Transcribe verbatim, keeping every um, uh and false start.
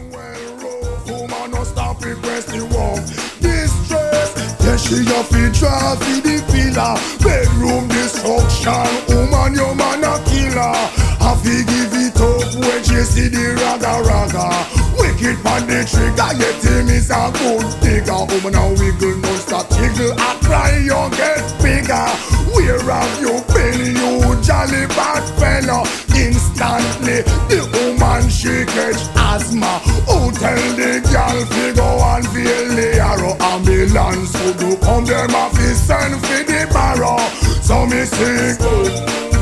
man well rough. Woman no stop request the walk. Distress, yeah she a fi draw fi the pillar. Bedroom destruction, woman your man a killer. I fi give it up when she see the raga raga. Wicked man the trigger, yet him is a good digger. Woman a wiggle, no stop jiggle. I cry you get bigger. Where have you been, you jolly bad fella? Instantly, the woman she catch asthma. Who tell the girl fi go and feel the arrow? Ambulance who do come them a fi send fi the barrow. So me sick.